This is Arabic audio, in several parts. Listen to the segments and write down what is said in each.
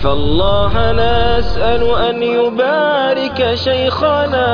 فالله نسأل أن يبارك شيخنا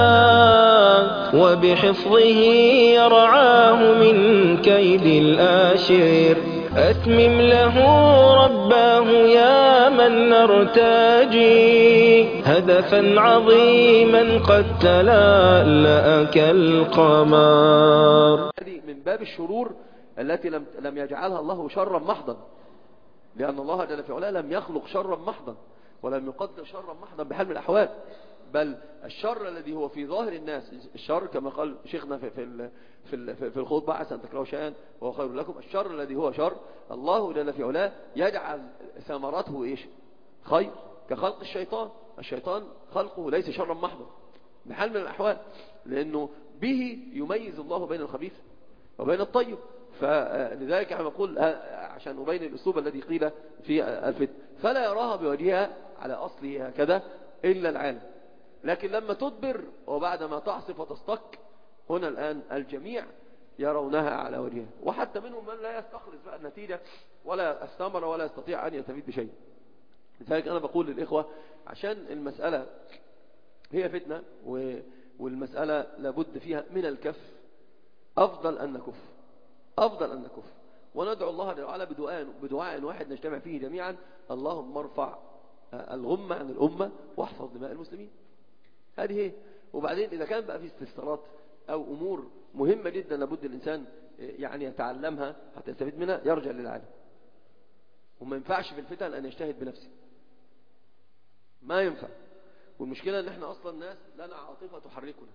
وبحفظه يرعاه من كيد الآشر. أتمم له رباه يا من نرتجي هدفا عظيما قد تلألأ كالقمر. هذه من باب الشرور التي لم يجعلها الله شرا محضا، لأن الله جل في علاه لم يخلق شرا محضا ولم يقدر شرا محضا بحال من الأحوال، بل الشر الذي هو في ظاهر الناس، الشر كما قال شيخنا في الخطبة: عسى أن تكرهوا شيئا وهو خير لكم. الشر الذي هو شر الله جل في علاه يجعل ثمرته إيش؟ خير، كخلق الشيطان. الشيطان خلقه ليس شرا محضا بحال من الأحوال، لأنه به يميز الله بين الخبيث وبين الطيب. فلذلك انا بقول عشان أبين الأسلوب الذي قيل في الفتن: فلا يراها بوجهها على أصلها هكذا إلا العالم، لكن لما تدبر وبعدما تعصف وتستك هنا الآن الجميع يرونها على وجهها، وحتى منهم من لا يستخلص بقى النتيجة ولا الثمرة ولا يستطيع أن يستفيد بشيء. لذلك أنا بقول للإخوة عشان المسألة هي فتنة والمسألة لابد فيها من الكف، أفضل أن نكف، أفضل أن نكف وندعو الله جل وعلا بدعاء واحد نجتمع فيه جميعا: اللهم ارفع الغمة عن الأمة واحفظ دماء المسلمين. هذه هي. وبعدين إذا كان بقى في استفسارات أو أمور مهمة جدا لابد الإنسان يعني يتعلمها حتى يستفيد منها، يرجع للعالم. وما ينفعش في الفتن أن يجتهد بنفسه، ما ينفع. والمشكلة أن احنا أصلا ناس لنا عاطفة تحركنا،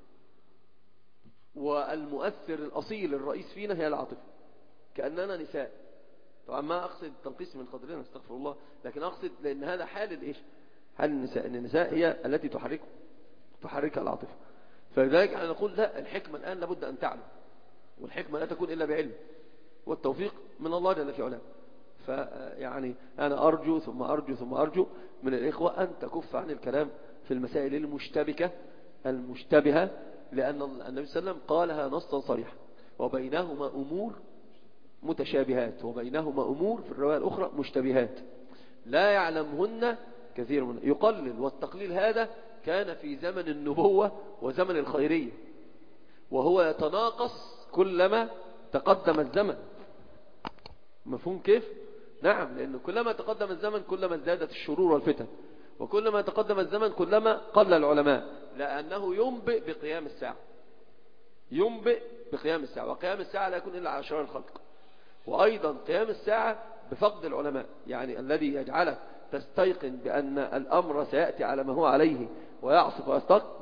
والمؤثر الأصيل الرئيس فينا هي العاطفة، كأننا نساء. طبعا ما أقصد تنقيس من قدرنا، استغفر الله، لكن أقصد لأن هذا حال الإيش؟ حال النساء، أن النساء هي التي تحركها العاطفة. فلذلك أنا نقول لا، الحكمة الآن لابد أن تعلم، والحكمة لا تكون إلا بعلم، والتوفيق من الله جل في علاه. فيعني أنا أرجو ثم أرجو ثم أرجو من الإخوة أن تكف عن الكلام في المسائل المشتبهة، لأن النبي صلى الله عليه وسلم قالها نصا صريحا: وبينهما أمور متشابهات وبينهما أمور في الرواية الأخرى مشتبهات لا يعلمهن كثير من. يقلل، والتقليل هذا كان في زمن النبوة وزمن الخيرية، وهو يتناقص كلما تقدم الزمن. مفهوم كيف؟ نعم، لأنه كلما تقدم الزمن كلما ازدادت الشرور والفتن، وكلما تقدم الزمن كلما قل العلماء، لأنه ينبئ بقيام الساعة، ينبئ بقيام الساعة، وقيام الساعة لا يكون إلا على شرار الخلق. وأيضا قيام الساعة بفقد العلماء، يعني الذي يجعلك تستيقن بأن الأمر سيأتي على ما هو عليه ويعصف ويستق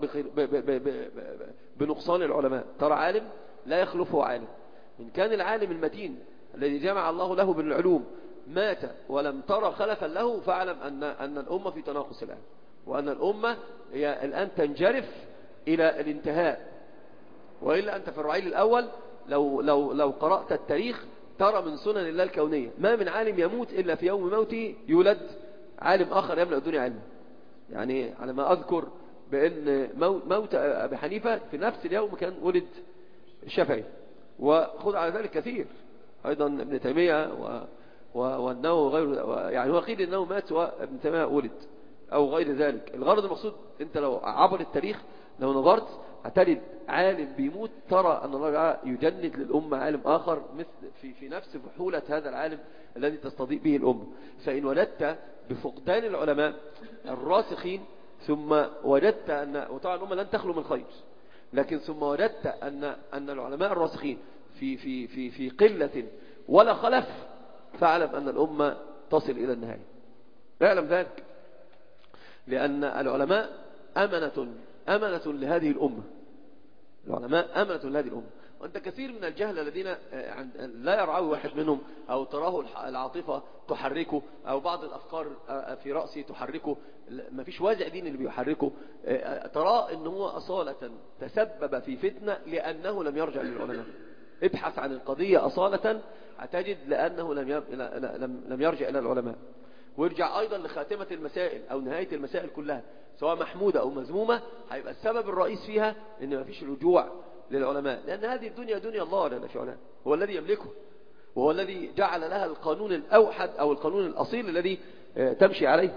بنقصان العلماء. ترى عالم لا يخلفه عالم، إن كان العالم المتين الذي جمع الله له بالعلوم مات ولم ترى خلفا له، فاعلم أن الأمة في تناقص الآن، وأن الأمة هي الآن تنجرف إلى الانتهاء. وإلا أنت في الرعيل الأول لو قرأت التاريخ ترى من سنن الله الكونية ما من عالم يموت إلا في يوم موته يولد عالم آخر يملأ الدنيا علما. يعني على ما أذكر بأن موت أبي حنيفة في نفس اليوم كان ولد الشافعي، وخذ على ذلك كثير أيضا ابن تيمية والنووي وغيره. يعني هو قيل أنه مات وابن تيمية ولد أو غير ذلك. الغرض المقصود أنت لو عبر التاريخ لو نظرت هتجد عالم بيموت ترى أن الله يجند للأمة عالم آخر مثل في نفس فحولة هذا العالم الذي تستضيء به الأمة. فإن وجدت بفقدان العلماء الراسخين ثم وجدت وطبعا الأمة لن تخلو من خير، لكن ثم وجدت أن العلماء الراسخين في قلة ولا خلف، فاعلم أن الأمة تصل إلى النهاية. اعلم ذلك، لأن العلماء أمنة لهذه الأمة. العلماء أمنة لهذه الأمة. وأنت كثير من الجهل الذين لا يرعوي واحد منهم أو تراه العاطفة تحركه أو بعض الأفكار في رأسه تحركه، ما فيش وازع دين اللي بيحركه، تراه أنه هو أصالة تسبب في فتنة لأنه لم يرجع للعلماء. ابحث عن القضية أصالة هتجد لأنه لم يرجع إلى العلماء. ويرجع أيضا لخاتمة المسائل أو نهاية المسائل كلها سواء محمودة أو مذمومة، هيبقى السبب الرئيس فيها إن ما فيش رجوع للعلماء، لأن هذه الدنيا دنيا الله جل في علاه، هو الذي يملكه، وهو الذي جعل لها القانون الأوحد أو القانون الأصيل الذي تمشي عليه.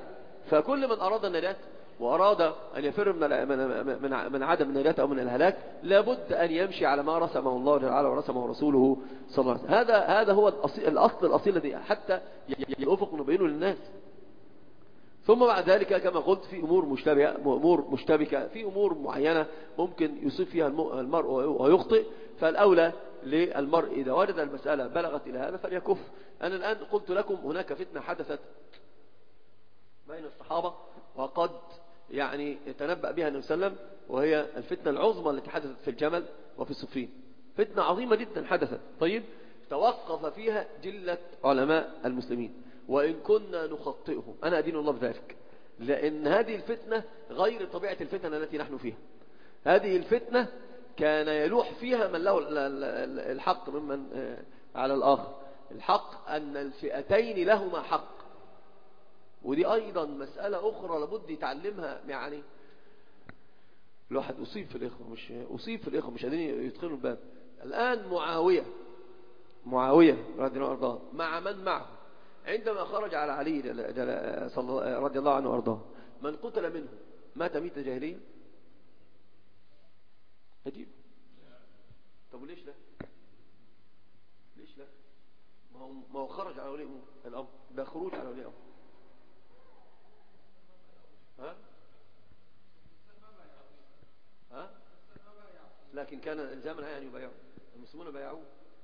فكل من أراد النجاة وأراد أن يفر من عدم النجاة أو من الهلاك لابد أن يمشي على ما رسمه الله جل وعلا ورسمه رسوله صلى الله عليه وسلم. هذا هو الأصل الأصيل الذي حتى يوفق نبينه للناس. ثم بعد ذلك كما قلت في أمور مشتبكة في أمور معينة ممكن يصيب فيها المرء ويخطئ، فالأولى للمرء إذا وجد المسألة بلغت إلى هذا فليكف. أنا الآن قلت لكم هناك فتنة حدثت بين الصحابة وقد يعني تنبأ بها النبي صلى الله عليه وسلم، وهي الفتنة العظمى التي حدثت في الجمل وفي صفين. فتنة عظيمة جدا حدثت. طيب توقف فيها جلة علماء المسلمين وإن كنا نخطئهم، أنا أدين الله بذلك، لأن هذه الفتنة غير طبيعة الفتنة التي نحن فيها. هذه الفتنة كان يلوح فيها من له الحق ممن على الآخر. الحق أن الفئتين لهما حق، ودي أيضا مسألة أخرى لابد يتعلمها. يعني الواحد أصيب في الإخوة مش قادرين يدخلوا الباب. الآن معاوية رضي الله عنه مع من معه عندما خرج على علي رضي الله عنه وارضاه، من قتل منه مات ميتة جاهلية؟ عجيب. طب وليش لا؟ ما هو خرج على ولي الأمر، ده خروج على ولي الأمر. ها؟ لكن كان الزامنا يعني يبايعوا المسلمون بايعوه.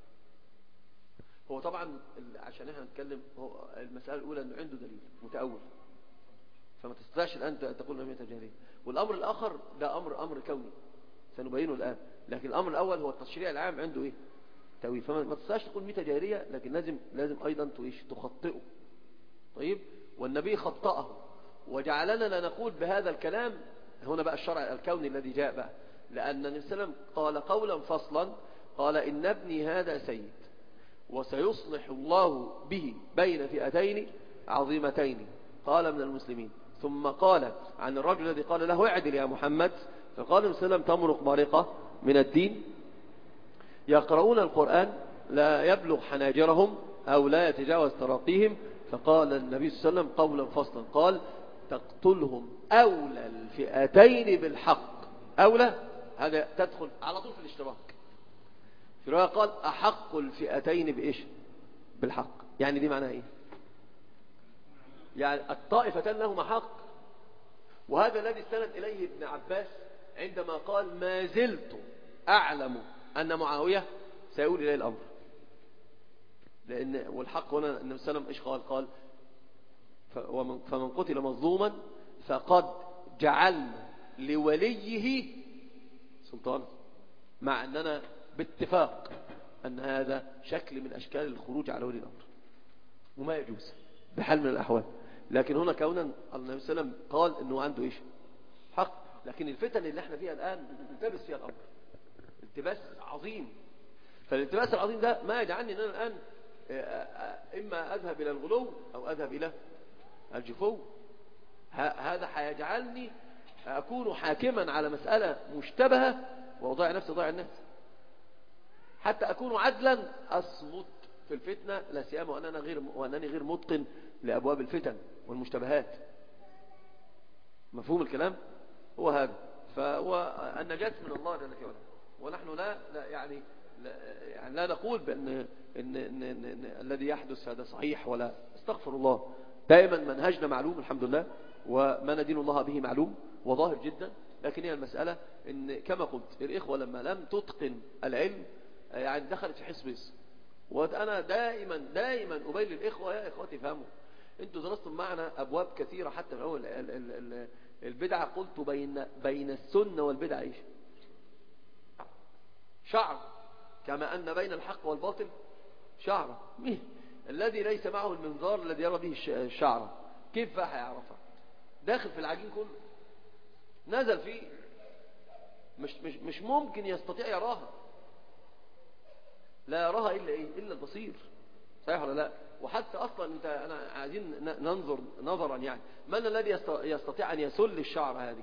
هو طبعا عشان احنا نتكلم، هو المسألة الأولى أنه عنده دليل متأول، فما تستطيعش الآن تقول له ميتة جاهلية. والأمر الآخر ده أمر كوني سنبينه الآن، لكن الأمر الأول هو التشريع العام عنده إيه؟ تأويل. فما تستطيعش تقول ميتة جاهلية، لكن لازم أيضا تخطئه. طيب، والنبي خطأه وجعلنا لا نقول بهذا الكلام. هنا بقى الشرع الكوني الذي جاء بقى، لأن النبي صلى الله عليه وسلم قال قولا فصلا، قال إن ابني هذا سيد وسيصلح الله به بين فئتين عظيمتين قال من المسلمين. ثم قال عن الرجل الذي قال له اعدل يا محمد، فقال النبي صلى الله عليه وسلم تمرق مارقة من الدين يقرؤون القرآن لا يبلغ حناجرهم أو لا يتجاوز تراقيهم. فقال النبي صلى الله عليه وسلم قولا فصلا، قال تقتلهم أولى الفئتين بالحق. أولى هذا تدخل على طول في الاشتراك. في رواية قال أحق الفئتين بإيش؟ بالحق. يعني دي معناها إيه؟ يعني الطائفتان لهما حق. وهذا الذي استند إليه ابن عباس عندما قال ما زلت أعلم أن معاوية سيقول إليه الأمر. لأن والحق هنا النبي صلى الله عليه وسلم إيش قال؟ فمن قتل مظلوما فقد جعلنا لوليه سلطان، مع أننا باتفاق أن هذا شكل من أشكال الخروج على ولي الأمر وما يجوز بحال من الأحوال. لكن هنا كونا النبي صلى الله عليه وسلم قال أنه عنده إيش؟ حق. لكن الفتن اللي احنا فيها الآن التبس فيها الأمر التباس عظيم. فالالتباس العظيم ده ما يجعلني أن أنا الآن إما أذهب إلى الغلو أو أذهب إلى الجفو. هذا هيجعلني أكون حاكما على مسألة مشتبهة وأضيع نفسي ضيع الناس. حتى أكون عدلا أصمت في الفتنة، لا سيما وأنني غير متقن لأبواب الفتن والمشتبهات. مفهوم الكلام؟ هو هذا. فهو النجاة من الله جل وعلا، ونحن لا نقول بأن إن الذي يحدث هذا صحيح ولا استغفر الله. دائما منهجنا معلوم الحمد لله، وما ندين الله به معلوم وظاهر جدا. لكن هي المسألة إن كما قلت الإخوة لما لم تتقن العلم يعني دخلت في حسبس. وأنا دائما أبين للإخوة يا إخوتي فهموا، أنتوا درستم معنا أبواب كثيرة حتى من أول البدعة. قلت بين السنة والبدعة إيش؟ شعر، كما أن بين الحق والباطل شعرة. الذي ليس معه المنظار الذي يرى به الشعرة كيف هيعرفها؟ داخل في العجين كله، نزل فيه، مش ممكن يستطيع يراها. لا يراها إلا إيه؟ إلا البصير. صحيح ولا لا؟ وحتى أصلا أنا عايزين ننظر نظرا، يعني من الذي يستطيع أن يسل الشعر هذه؟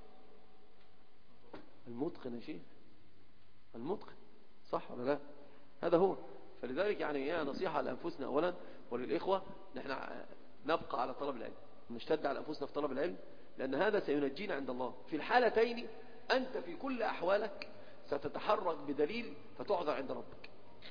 المتقن يا شيخ، المتقن. صح ولا لا؟ هذا هو. فلذلك يعني هي نصيحة لأنفسنا أولا وللإخوة، نحن نبقى على طلب العلم نشتد على أنفسنا في طلب العلم، لأن هذا سينجينا عند الله. في الحالتين أنت في كل أحوالك ستتحرك بدليل فتعذر عند ربك.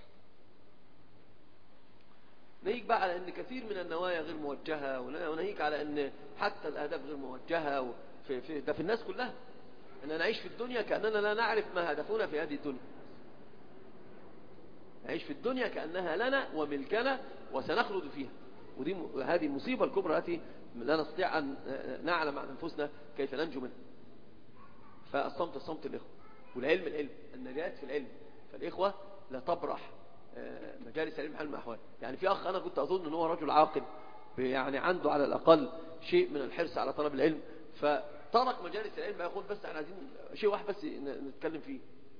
نهيك بقى على أن كثير من النوايا غير موجهة، ونهيك على أن حتى الأهداف غير موجهة، ده في الناس كلها، أننا نعيش في الدنيا كأننا لا نعرف ما هدفنا في هذه الدنيا. نعيش في الدنيا كأنها لنا وملكنا وسنخلد فيها، هذه المصيبة الكبرى التي لا نستطيع أن نعلم عن أنفسنا كيف ننجو منها. فالصمت الصمت الإخوة، والعلم النجاة في العلم. فالإخوة لا تبرح مجالس العلم حال من الأحوال. يعني في أخ أنا كنت أظن أنه رجل عاقل، يعني عنده على الأقل شيء من الحرص على طلب العلم، فترك مجالس العلم يقول بس احنا عايزين شيء واحد بس نتكلم فيه.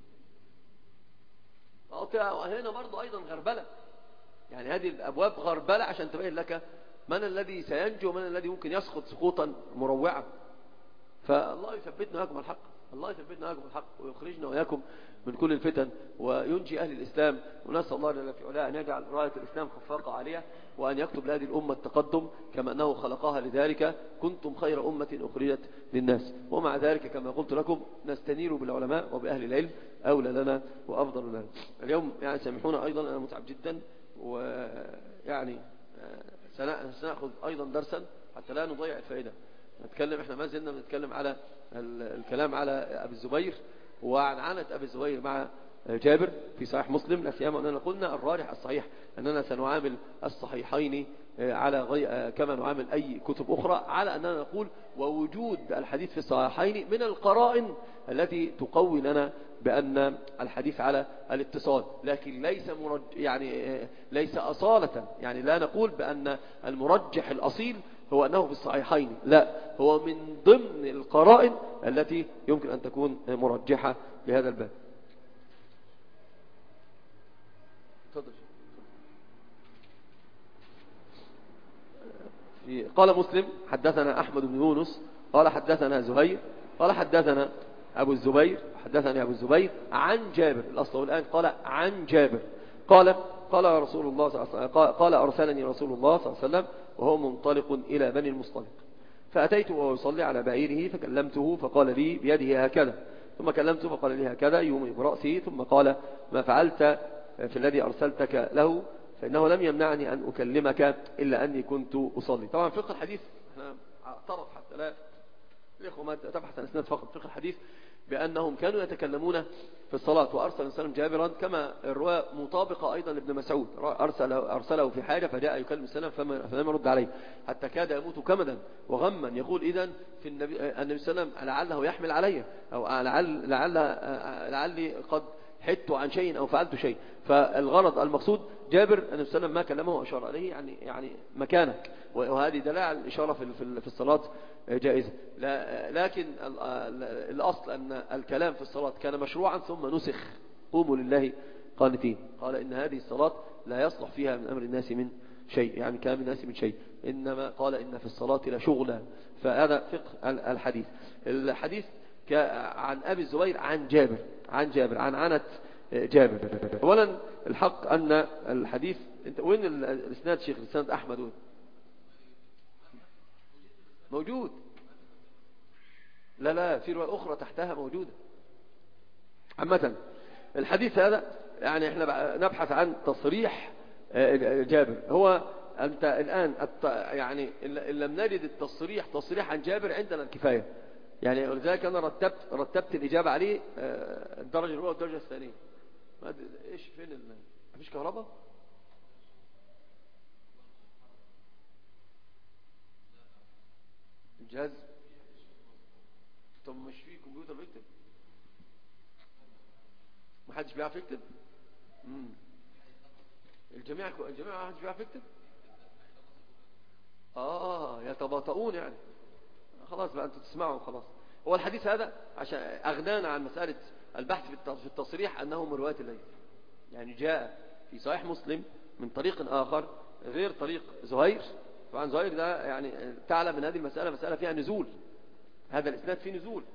وهنا برضو أيضا غربلة، يعني هذه الأبواب غربلة عشان تبين لك من الذي سينجو ومن الذي ممكن يسقط سقوطا مروعا. فالله يثبتنا وياكم الحق، الله يثبتنا وياكم الحق، ويخرجنا وياكم من كل الفتن، وينجي أهل الإسلام. ونسأل الله جل في علاه أن يجعل راية الإسلام خفاقة عليها، وأن يكتب لهذه الأمة التقدم كما أنه خلقها لذلك. كنتم خير أمة أخرجت للناس. ومع ذلك كما قلت لكم نستنير بالعلماء وبأهل العلم، أولى لنا وأفضل لنا. اليوم يعني سامحونا أيضا، أنا متعب جدا، ويعني سنأخذ أيضا درسا حتى لا نضيع الفائدة. نتكلم، احنا ما زلنا بنتكلم على الكلام على أبي الزبير وعن عنة أبي الزبير مع جابر في صحيح مسلم. لا سيما أننا قلنا الراجح الصحيح أننا سنعامل الصحيحين على كما نعامل أي كتب أخرى، على أننا نقول ووجود الحديث في الصحيحين من القرائن التي تقوي لنا بأن الحديث على الاتصال، لكن ليس أصالة. يعني لا نقول بأن المرجح الأصيل هو أنه في الصحيحين، لا، هو من ضمن القرائن التي يمكن أن تكون مرجحة لهذا الباب. قال مسلم حدثنا أحمد بن يونس قال حدثنا زهير قال حدثنا أبو الزبير حدثني أبو الزبير عن جابر. الأصل الآن قال عن جابر قال رسول الله صلى الله عليه وسلم قال أرسلني رسول الله صلى الله عليه وسلم وهو منطلق إلى بني المصطلق، فأتيت وهو يصلي على بعيره فكلمته فقال لي بيده هكذا، ثم كلمته فقال لي هكذا يومي برأسه، ثم قال ما فعلت في الذي أرسلتك له، فإنه لم يمنعني أن أكلمك إلا أني كنت أصلي. طبعا فقه الحديث احنا اعترض حتى لا الإخوة ما تبحث عن اسناد فقط. فقه الحديث بأنهم كانوا يتكلمون في الصلاة، وأرسل السلام جابرا كما الرواية مطابقة أيضا لابن مسعود، أرسله في حاجة فجاء يكلم السلام فلم يرد عليه حتى كاد يموت كمدا وغما، يقول إذن في النبي صلى الله عليه وسلم لعله يحمل علي، أو لعلي قد حدت عن شيء أو فعلت شيء. فالغرض المقصود جابر أن النبي صلى الله عليه وسلم ما كلمه وأشار عليه، يعني مكانك، وهذه دلالة على الإشارة في الصلاة جائزة. لكن الأصل أن الكلام في الصلاة كان مشروعا ثم نسخ، قوموا لله قانتين. قال إن هذه الصلاة لا يصلح فيها من أمر الناس من شيء، يعني كلام الناس من شيء، إنما قال إن في الصلاة لشغلا. فهذا فقه الحديث. الحديث عن أبي الزبير عن جابر عن عنة جابر. أولا الحق أن الحديث انت وين الاسناد شيخ الاسناد أحمد وين موجود؟ لا في رواية أخرى تحتها موجودة. عامة الحديث هذا يعني احنا نبحث عن تصريح جابر. هو أنت الآن يعني إن لم نجد التصريح عن جابر عندنا الكفاية، يعني ولذلك أنا رتبت الإجابة عليه الدرجة الأولى والدرجة الثانية. إيش فين مفيش كهرباء؟ الجهاز طب مش فيه كمبيوتر بيكتب؟ محدش بيعرف يكتب؟ الجميع محدش بيعرف يكتب؟ يتباطؤون يعني. خلاص بقى أنتوا تسمعوا خلاص. هو الحديث هذا عشان أغنانا عن مسألة البحث في التصريح أنه من رواية الليث، يعني جاء في صحيح مسلم من طريق آخر غير طريق زهير. طبعا زهير ده يعني تعلم من هذه المسألة مسألة فيها نزول، هذا الإسناد فيه نزول.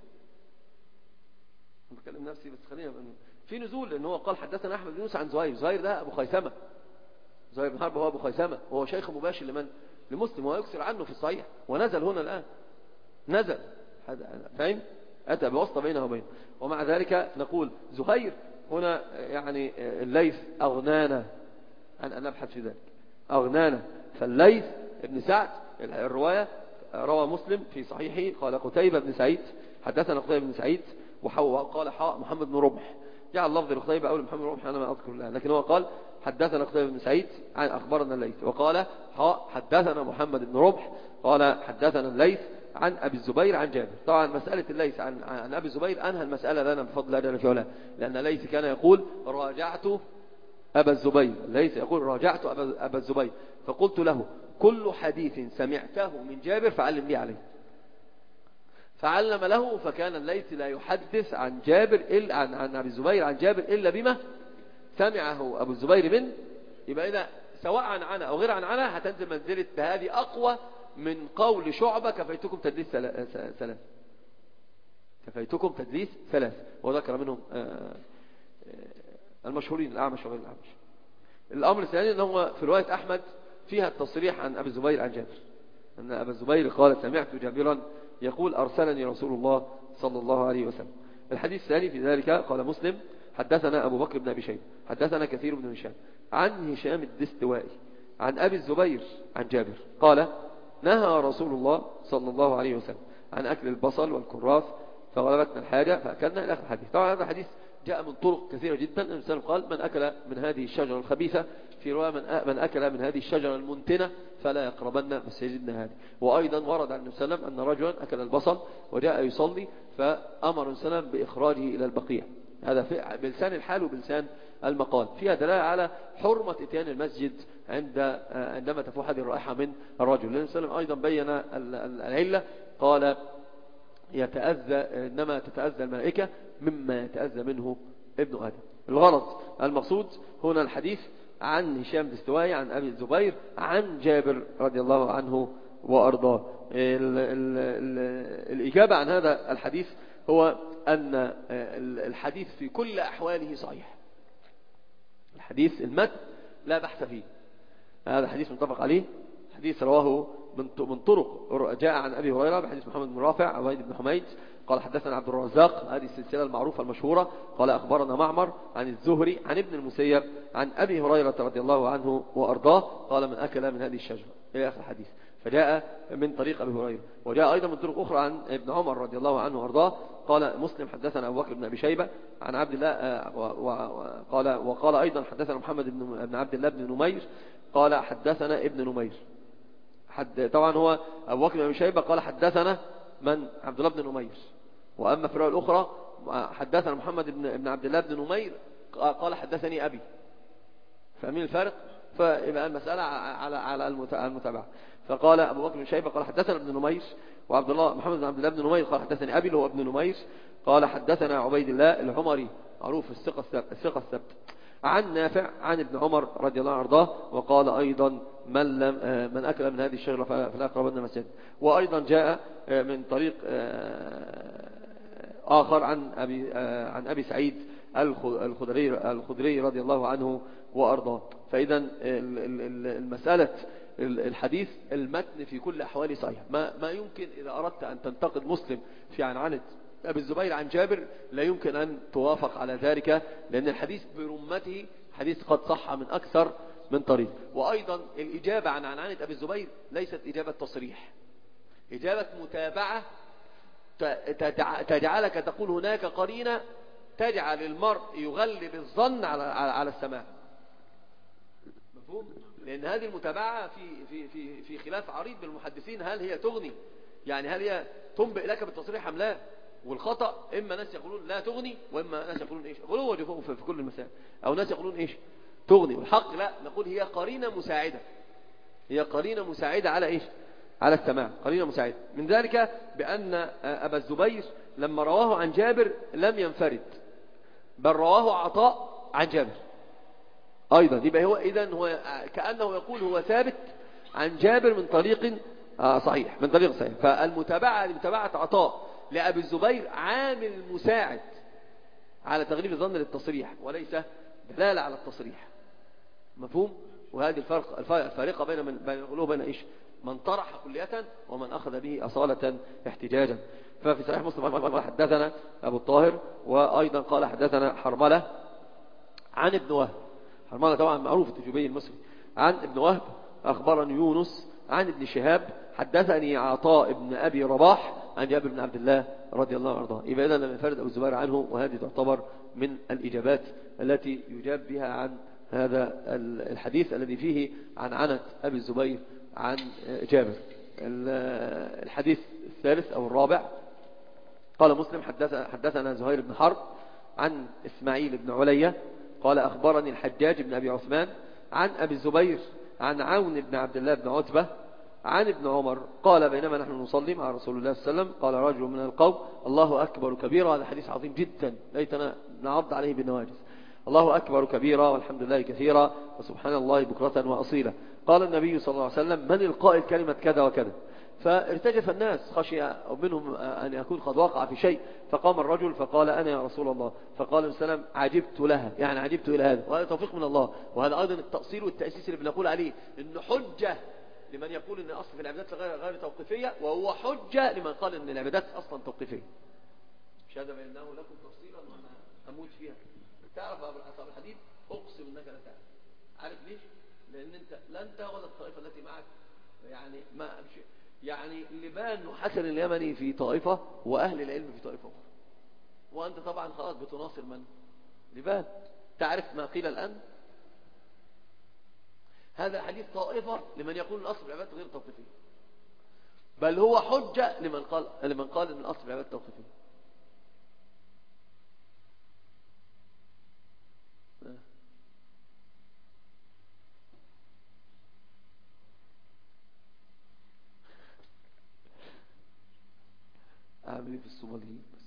أنا بكلم نفسي بس خلينا في نزول، لأن هو قال حدثنا أحمد بن يونس عن زهير ده أبو خيثمة، زهير بن حرب هو أبو خيثمة، وهو شيخ مباشر لمسلم ويكسر عنه في الصحيح، ونزل هنا الآن، نزل، فاهم؟ أتى بواسطة بينه وبينه. ومع ذلك نقول زهير هنا يعني الليث أغنانا عن أن نبحث في ذلك، أغنانا. فالليث ابن سعد الرواية روى مسلم في صحيحه قال قتيبة بن سعيد حدثنا قتيبة بن سعيد وقال محمد بن رمح، جعل لفظ لقتيبة أول محمد بن رمح أنا ما أذكر الآن، لكن هو قال حدثنا قتيبة بن سعيد عن أخبرنا الليث، وقال حدثنا محمد بن رمح قال حدثنا الليث عن أبي الزبير عن جابر. طبعا مسألة الليث عن أبي الزبير أنهى المسألة لنا بفضل الله جل في علاه، لأن الليث كان يقول راجعت أبا الزبير، الليث يقول راجعت أبا الزبير، فقلت له كل حديث سمعته من جابر فعلم لي عليه، فعلم له، فكان الليث لا يحدث عن جابر إلا عن أبي الزبير عن جابر إلا بما سمعه أبو الزبير من. يبقى إذا سواء عن عنا أو غير عن عنا هتنزل منزلة بهذه أقوى من قول شعبة كفيتكم تدليس ثلاث، كفيتكم تدليس ثلاث، وذكر منهم المشهورين الأعمش وغير الأعمش. الأمر الثاني أنه في رواية أحمد فيها التصريح عن أبي الزبير عن جابر، أن أبا الزبير قال سمعت جابرا يقول أرسلني رسول الله صلى الله عليه وسلم. الحديث الثاني في ذلك قال مسلم حدثنا أبو بكر بن أبي شيبة حدثنا كثير بن هشام عن هشام الدستوائي عن أبي الزبير عن جابر قال نهى رسول الله صلى الله عليه وسلم عن أكل البصل والكراث فغلبتنا الحاجة فأكلنا إلى آخر الحديث. طبعا هذا الحديث جاء من طرق كثيرة جدا. الإنسان قال من أكل من هذه الشجرة الخبيثة، في رواية من أكل من هذه الشجرة المنتنة فلا يقربن مسجدنا هذه. وأيضا ورد عن النبي صلى الله عليه وسلم أن رجلا أكل البصل وجاء يصلي فأمر النبي صلى الله عليه وسلم بإخراجه إلى البقيع. هذا بلسان الحال وبلسان المقال، فيها دلالة على حرمة إتيان المسجد عندما تفوح هذه الرائحة من الرجل. النبي صلى الله عليه وسلم أيضا بين العلة، قال يتأذى إنما تتأذى الملائكة مما يتأذى منه ابن آدم. الغرض المقصود هنا الحديث عن هشام الدستوائي عن أبي الزبير عن جابر رضي الله عنه وأرضاه. الإجابة عن هذا الحديث هو أن الحديث في كل أحواله صحيح. الحديث المتن لا بحث فيه، هذا حديث متفق عليه، حديث رواه من طرق جاء عن أبي هريرة بحديث محمد بن رافع عبيد بن حميد قال حدثنا عبد الرزاق، هذه السلسلة المعروفة المشهورة، قال أخبرنا معمر عن الزهري عن ابن المسيب عن أبي هريرة رضي الله عنه وأرضاه قال من أكل من هذه الشجرة إلى آخر الحديث. فجاء من طريق أبي هريرة، وجاء أيضا من طرق أخرى عن ابن عمر رضي الله عنه وأرضاه. قال مسلم حدثنا أبو بكر بن أبي شيبة عن عبد الله وقال أيضا حدثنا محمد بن عبد الله بن نمير قال حدثنا ابن نمير. طبعا هو أبو بكر بن أبي شيبة قال حدثنا من عبد الله بن نمير، وأما في الرواية الأخرى حدثنا محمد بن عبد الله بن نمير قال حدثني أبي. فأمين الفارق؟ فيبقى المسألة على المتابعة. فقال أبو بكر بن شيبة قال حدثنا ابن نمير، وعبد الله محمد بن عبد الله بن نمير قال حدثني أبي اللي هو ابن نمير قال حدثنا عبيد الله العمري معروف الثقة الثبت عن نافع عن ابن عمر رضي الله عنه وارضاه. وقال أيضا من أكل من هذه الشجرة فلا يقربن المسجد. وأيضا جاء من طريق آخر عن أبي سعيد الخدري رضي الله عنه وأرضاه. فإذا المسألة الحديث المتن في كل أحواله صحيح. ما يمكن إذا أردت أن تنتقد مسلم في عنعنة أبي الزبير عن جابر لا يمكن أن توافق على ذلك، لأن الحديث برمته حديث قد صح من أكثر من طريق. وأيضا الإجابة عن عنعنة أبي الزبير ليست إجابة تصريح، إجابة متابعة تجعلك تقول هناك قرينة تجعل المرء يغلب الظن على السماع. مفهوم؟ لأن هذه المتابعة في خلاف عريض بالمحدثين، هل هي تغني؟ يعني هل هي تنبئ لك بالتصريح أم لا؟ والخطأ إما ناس يقولون لا تغني، وإما ناس يقولون إيش غلو وجفوه في كل المسائل، أو ناس يقولون إيش تغني. والحق لا، نقول هي قرينة مساعدة، هي قرينة مساعدة على إيش؟ على السماع، قرينة مساعدة. من ذلك بأن أبا الزبير لما رواه عن جابر لم ينفرد، بل رواه عطاء عن جابر أيضا. يبقى هو إذن هو كأنه يقول هو ثابت عن جابر من طريق صحيح، من طريق صحيح. فالمتابعة لمتابعة عطاء لأبي الزبير عامل مساعد على تغليب الظن للتصريح، وليس دلالة على التصريح. مفهوم؟ وهذه الفارقة بين الغلو بين إيش؟ من طرح كلية ومن أخذ به أصالة احتجاجا. ففي صحيح مسلم حدثنا أبو الطاهر، وأيضا قال حدثنا حرملة عن ابن وهب. حرملة طبعا معروف التجوبي المصري. عن ابن وهب أخبرني يونس عن ابن شهاب حدثني عطاء بن أبي رباح عن جابر بن عبد الله رضي الله عنه وارضاه. إذا لم ينفرد أبو الزبير عنه، وهذه تعتبر من الإجابات التي يجاب بها عن هذا الحديث الذي فيه عن عنة أبي الزبير عن جابر. الحديث الثالث أو الرابع قال مسلم حدثنا زهير بن حرب عن إسماعيل بن علية قال أخبرني الحجاج بن أبي عثمان عن أبي الزبير عن عون بن عبد الله بن عتبة عن ابن عمر قال بينما نحن نصلي مع رسول الله صلى الله عليه وسلم قال رجل من القوم الله أكبر كبيرا. هذا حديث عظيم جدا ليتنا نعض عليه بالنواجذ. الله أكبر كبيرا والحمد لله كثيرا وسبحان الله بكرة وأصيلا. قال النبي صلى الله عليه وسلم من القائل كلمة كذا وكذا؟ فارتجف الناس خشي منهم أن يكون قد وقع في شيء، فقام الرجل فقال أنا يا رسول الله. فقال السلام عجبت لها، يعني عجبت إلى هذا، وهذا توفيق من الله. وهذا أيضا التأصيل والتأسيس اللي بنقول عليه إنه حجة لمن يقول إن أصل في العبادات غير توقيفية، وهو حجة لمن قال إن العبادات أصلا توقيفية. مش هذا بينه لكم تفصيلا وأنا أموت فيها. تعرف أصحاب الحديث أقسم إنك لا تعرف. عارف ليش؟ لأن أنت لا أنت ولا الطائفة التي معك يعني لبان حسن اليمني في طائفة وأهل العلم في طائفة أخرى، وأنت طبعا خلاص بتناصر من؟ لبان. تعرف ما قيل الآن؟ هذا حديث طائفة لمن يقول الأصل العبادة غير توقيفية، بل هو حجة لمن قال إن الأصل العبادة توقيفية. أعمل إيه في الصوماليين بس؟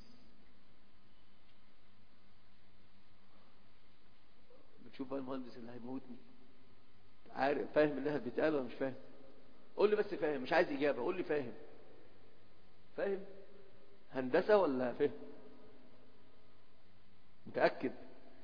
بتشوف بقى المهندس اللي هيموتني عارف فاهم انها بتقال ولا مش فاهم؟ قول لي بس فاهم، مش عايز اجابه، قول لي فاهم هندسه ولا فاهم؟ متاكد؟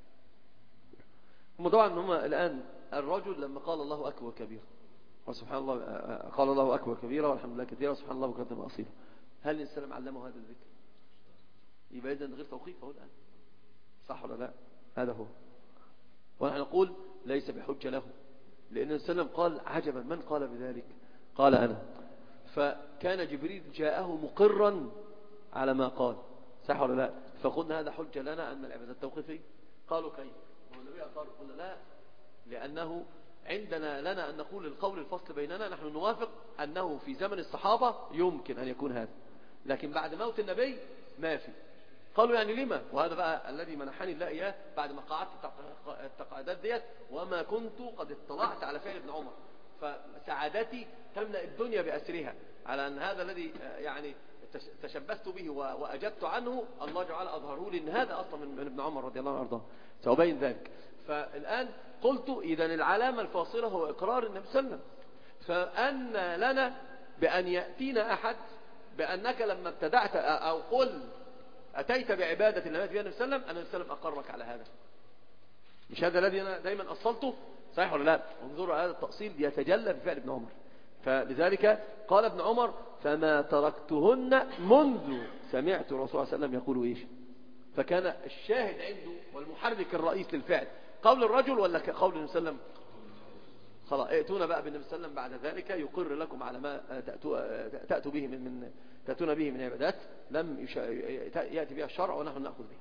هم طبعا هم الان الرجل لما قال الله اكبر كبيرا وسبحان الله قال الله اكبر كبيرا والحمد لله كثيرا وسبحان الله بكرة واصيلا، هل الانسان علمه هذا الذكر؟ يبقى اذا غير توقيف اهو الان، صح ولا لا؟ هذا هو. ونحن نقول ليس بحجه له، لأن السلام قال عجبا من قال بذلك؟ قال أنا. فكان جبريل جاءه مقرا على ما قال، صح ولا لا؟ فقلنا هذا حجة لنا أن العبادة التوقيفية. قالوا كيف؟ والنبي قال قلنا لا، لأنه عندنا لنا أن نقول القول الفصل بيننا، نحن نوافق أنه في زمن الصحابة يمكن أن يكون هذا، لكن بعد موت النبي ما في. قالوا يعني لما؟ وهذا بقى الذي منحني الله إياه بعد ما قعدت التقاعدات ديت وما كنت قد اطلعت على فعل ابن عمر، فسعادتي تملأ الدنيا بأسرها على أن هذا الذي يعني تشبثت به وأجبت عنه الله جعل أظهره لي أن هذا أصلا من ابن عمر رضي الله عنه وارضاه، سأبين ذلك. فالآن قلت إذا العلامة الفاصلة هو إقرار النبي صلى الله عليه وسلم، فأن لنا بأن يأتينا أحد بأنك لما ابتدعت أو قل أتيت بعبادة النبي صلى الله عليه وسلم أن النبي صلى الله عليه وسلم أقرك على هذا. مش هذا الذي أنا دايما أصلته، صحيح ولا لا؟ انظروا هذا التأصيل يتجلى في فعل ابن عمر. فلذلك قال ابن عمر فما تركتهن منذ سمعت الرسول صلى الله عليه وسلم يقول إيش. فكان الشاهد عنده والمحرك الرئيس للفعل قول الرجل ولا قول النبي صلى الله عليه وسلم؟ خلاص ائتونا بقى بالنبي صلى الله عليه وسلم بعد ذلك يقر لكم على ما تأتوا به تأتون به من عبادات لم يأتي بها الشرع ونحن نأخذ به.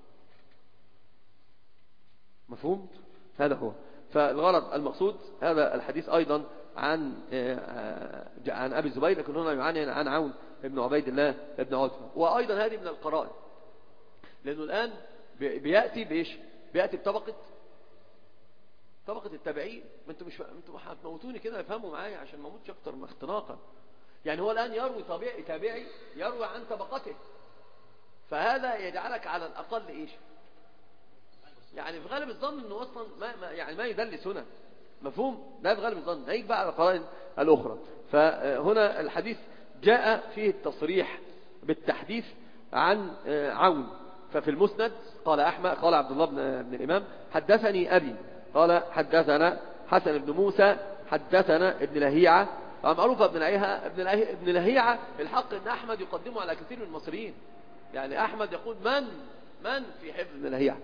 مفهوم؟ هذا هو. فالغرض المقصود هذا الحديث أيضا عن أبي الزبير، لكن هنا يعاني عن عون ابن عبيد الله ابن عتبة. وأيضا هذه من القرائن، لأنه الآن بيأتي بإيش؟ بيأتي بطبقة التابعين. انتوا هتموتوني كده، افهموا معايا عشان ما اموتش اكتر من اختناقا. يعني هو الآن يروي تابعي يروي عن طبقته، فهذا يجعلك على الأقل إيش؟ يعني في غالب الظن أنه أصلا ما يدلس هنا. مفهوم؟ لا، في غالب الظن هيك بقى على القرائن الأخرى. فهنا الحديث جاء فيه التصريح بالتحديث عن عون. ففي المسند قال أحمد قال عبد الله بن الإمام حدثني أبي قال حدثنا حسن بن موسى حدثنا ابن لهيعة معروفة ابن لهيعة. الحق ان احمد يقدمه على كثير من المصريين، يعني احمد يقول من في حفظ ابن لهيعة،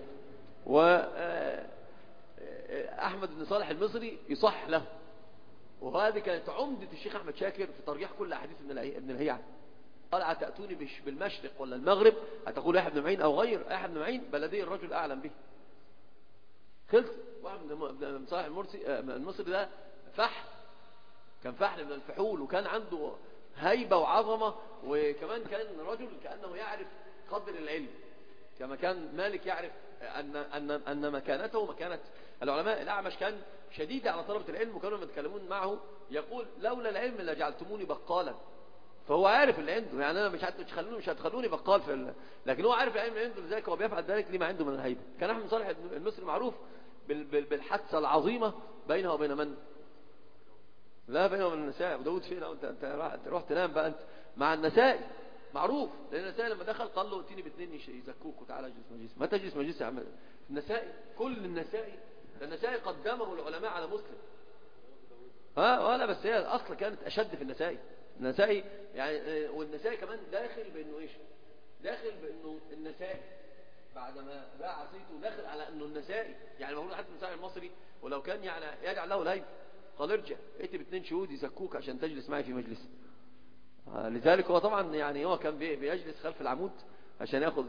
واحمد بن صالح المصري يصح له. وهذه كانت عمدة الشيخ احمد شاكر في ترجيح كل احاديث ابن لهيعة. قال أتأتوني بالمشرق ولا المغرب أتقول يحيى بن معين أو غير يحيى بن معين بلدي الرجل أعلم به. خلص. واحد من صالح المصري ده كان فحل من الفحول، وكان عنده هيبة وعظمة، وكمان كان رجل كأنه يعرف قدر العلم، كما كان مالك يعرف أن مكانته مكانة العلماء. الأعمش كان شديد على طلبة العلم، وكانوا يتكلمون معه يقول لولا العلم لجعلتموني بقالا. فهو عارف اللي عنده، يعني انا مش هتخلوني بقال لكن هو عارف العلم اللي عنده، لذلك هو بيفعل ذلك لما عنده من الهيبه. كان احمد صالح المصري معروف بالحادثه العظيمه بينه وبين من؟ لا، بينه وبين النسائي. ابو داود فين؟ انت رحت تنام بقى انت مع النسائي. معروف، لان النسائي لما دخل قال له ائتني باثنين يزكوك وتعالى اجلس مجلس. ما تجلس مجلس يا عم. النسائي كل النسائي قدمه العلماء على مسلم. ولا بس هي الاصل كانت اشد في النسائي يعني. والنسائي كمان داخل بانه ايش؟ داخل بانه النسائي بعد ما باع صيته داخل على انه النسائي، يعني المفروض حتى النسائي المصري ولو كان يعني يجعل له الهيبه قال ارجع ائتي باثنين شهود يزكوك عشان تجلس معي في مجلس. لذلك هو طبعا يعني هو كان بيجلس خلف العمود عشان ياخذ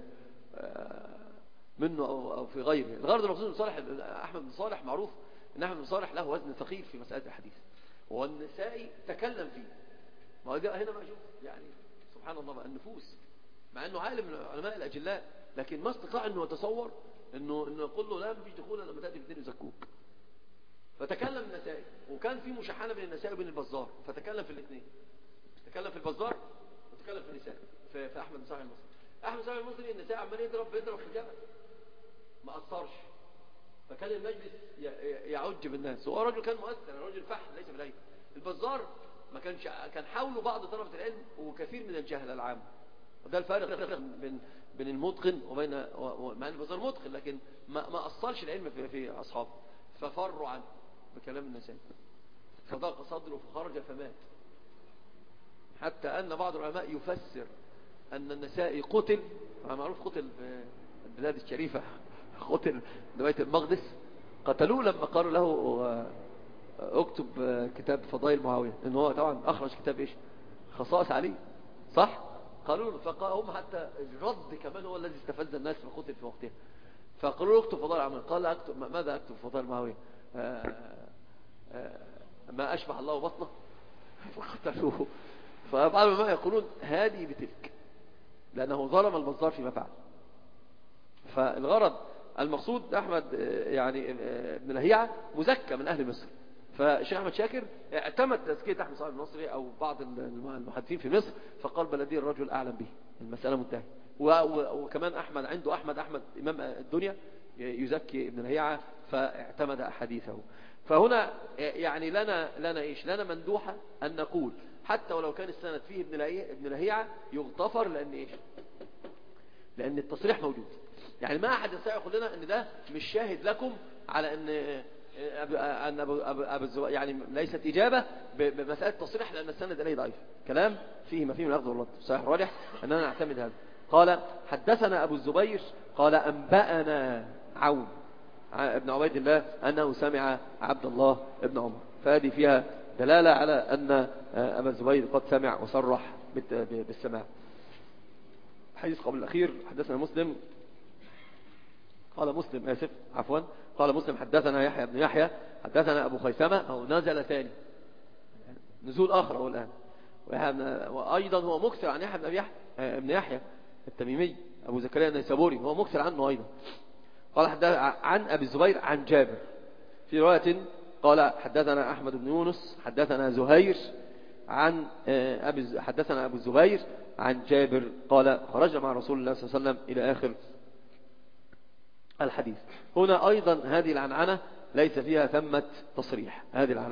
منه او في غيره. الغرض المقصود صالح احمد بن صالح معروف ان احمد بن صالح له وزن ثقيل في مساله الحديث، والنسائي تكلم فيه. ما هو هنا ما شوف يعني سبحان الله بقى النفوس، مع انه عالم من العلماء الاجلاء، لكن ما استطاع انه يتصور انه يقول له لا مفيش دخول لما تاتي باثنين يزكوك. فتكلم النسائي، وكان في مشاحنه بين النسائي وبين البزار، فتكلم في الاثنين، تكلم في البزار وتكلم في النسائي في احمد بن صالح المصري. احمد بن صالح المصري النسائي عمال يضرب في الجبل ما اثرش، فكان المجلس يعج بالناس. هو رجل كان مؤثر، رجل فحل ليس بالهيبه. البزار ما كان حوله بعض طلبة العلم وكثير من الجهل العام. وده الفارق بين المتقن وبين مع ان البزار متقن لكن ما اصلش العلم في اصحابه، ففروا عنه بكلام النسائي، فضاق صدره فخرج فمات. حتى ان بعض العلماء يفسر ان النسائي قتل، معروف قتل في البلاد الشريفة، قتل ببيت المقدس، قتلوه لما قالوا له اكتب كتاب فضائل معاوية، لان هو طبعا اخرج كتاب ايش؟ خصائص علي، صح؟ قالوا له، فهم حتى الرد كمان هو الذي استفز الناس فقتل في وقتها. فقالوا له اكتب فضائل معاوية، قال اكتب ماذا اكتب فضائل معاوية؟ ما اشبه الله بطنه، فقتلوه. فبعض العلماء يقولون هذه بتلك، لانه ظلم البزار فيما فعل. فالغرض المقصود احمد يعني ابن لهيعة مزكى من اهل مصر، فالشيخ احمد شاكر اعتمد تزكية احمد صاحب المصري او بعض المحدثين في مصر، فقال بلدي الرجل اعلم به، المسألة منتهية. وكمان احمد امام الدنيا يزكي ابن لهيعة فاعتمد احاديثه. فهنا يعني لنا مندوحة ان نقول حتى ولو كان السند فيه ابن لهيعة يغتفر، لان ايش؟ لان التصريح موجود. يعني ما احد يستطيع يقول لنا ان ده مش شاهد لكم على ان ابو الزبير يعني ليست اجابه بمساله تصريح، لان السند اليه ضعيف، كلام فيه ما فيه من الاخذ والرد. صحيح راجح اننا نعتمد هذا. قال حدثنا ابو الزبير قال انبانا عون ابن عبيد الله انه سمع عبد الله ابن عمر، فهذه فيها دلاله على ان ابا الزبير قد سمع وصرح بالسماع. الحديث قبل الاخير حدثنا مسلم قال مسلم حدثنا يحيى بن يحيى حدثنا أبو خيثمة، أو نزل ثاني نزول آخر هو الآن. وأيضا هو مكثر عن يحيى بن يحيى التميمي أبو زكريا النيسابوري، هو مكثر عنه أيضا. قال حدثنا عن أبي الزبير عن جابر. في رواية قال حدثنا أحمد بن يونس حدثنا زهير عن حدثنا أبو الزبير عن جابر قال خرجنا مع رسول الله صلى الله عليه وسلم إلى آخر الحديث. هنا أيضا هذه العنعنة ليس فيها ثمة تصريح،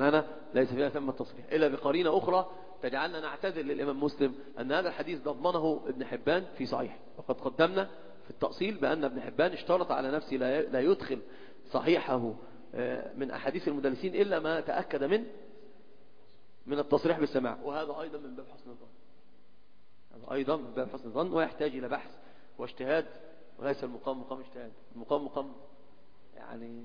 إلا بقرينة أخرى تجعلنا نعتذر للإمام مسلم أن هذا الحديث ضمنه ابن حبان في صحيح. وقد قدمنا في التأصيل بأن ابن حبان اشترط على نفسه لا يدخل صحيحه من أحاديث المدلسين إلا ما تأكد من التصريح بالسماع، وهذا أيضا من باب حسن الظن، هذا أيضا من باب حسن الظن، ويحتاج إلى بحث واجتهاد، وليس المقام مقام اجتهاد، المقام مقام يعني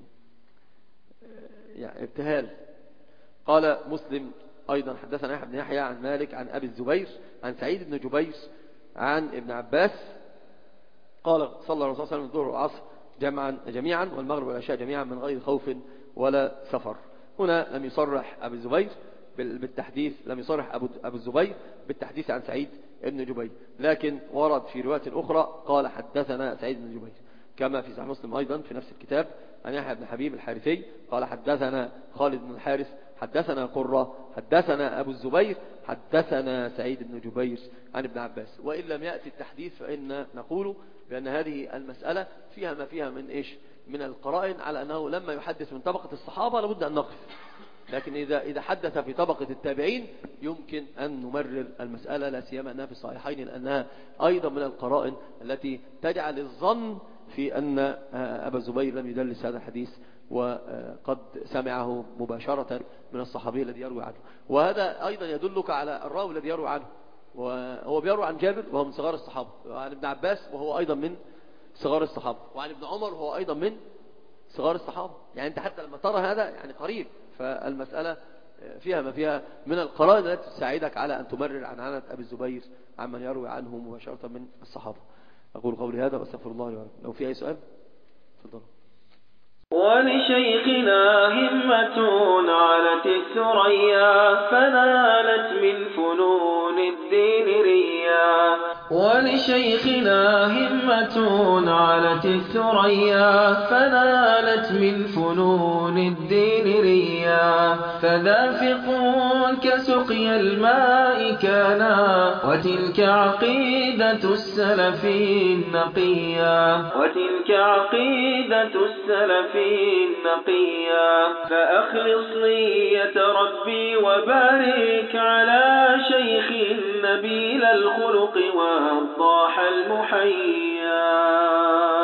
ابتهال. قال مسلم أيضا حدثنا يحيى بن يحيى عن مالك عن أبي الزبير عن سعيد بن جبير عن ابن عباس قال صلى الرسول صلى الله عليه وسلم الظهر والعصر جميعا والمغرب والعشاء جميعا من غير خوف ولا سفر. هنا لم يصرح أبو الزبير بالتحديث، لم يصرح أبو الزبير بالتحديث عن سعيد بن جبير، لكن ورد في رواية أخرى قال حدثنا سعيد بن جبير، كما في صحيح مسلم أيضا في نفس الكتاب عن يحيى بن حبيب الحارثي قال حدثنا خالد بن الحارث حدثنا قرة حدثنا أبو الزبير حدثنا سعيد بن جبير عن ابن عباس. وإن لم يأتي التحديث فإن نقول بأن هذه المسألة فيها ما فيها من إيش؟ من القرائن على أنه لما يحدث من طبقة الصحابة لابد أن نقف، لكن إذا حدث في طبقة التابعين يمكن أن نمرر المسألة، لا سيما أنها في الصحيحين، لأنها أيضا من القرائن التي تجعل الظن في أن أبا الزبير لم يدلس هذا الحديث وقد سمعه مباشرة من الصحابي الذي يروي عنه. وهذا أيضا يدلك على الراوي الذي يروي عنه، وهو بيروي عن جابر وهو من صغار الصحابة، وعن ابن عباس وهو أيضا من صغار الصحابة، وعن ابن عمر وهو أيضا من صغار الصحابة. يعني أنت حتى لما ترى هذا يعني قريب، فالمسألة فيها ما فيها من القرائن التي تساعدك على أن تمرر عن عنة أبي الزبير عمن يروي عنه مباشرة من الصحابة. أقول قولي هذا وأستغفر الله لي ولكم. لو في أي سؤال تفضل. ولشيخنا همة علت الثريا فنالت من فنون الدين ريا، ولشيخنا همة علت الثريا فنالت من فنون الدين ريا، فدافق كسقي الماء كانا وتلك عقيدة السلف النقيا، وتلك عقيدة السلف النقيا. فأخلص نية ربي وبارك على شيخ نبيل الخلق وضاح المحيا.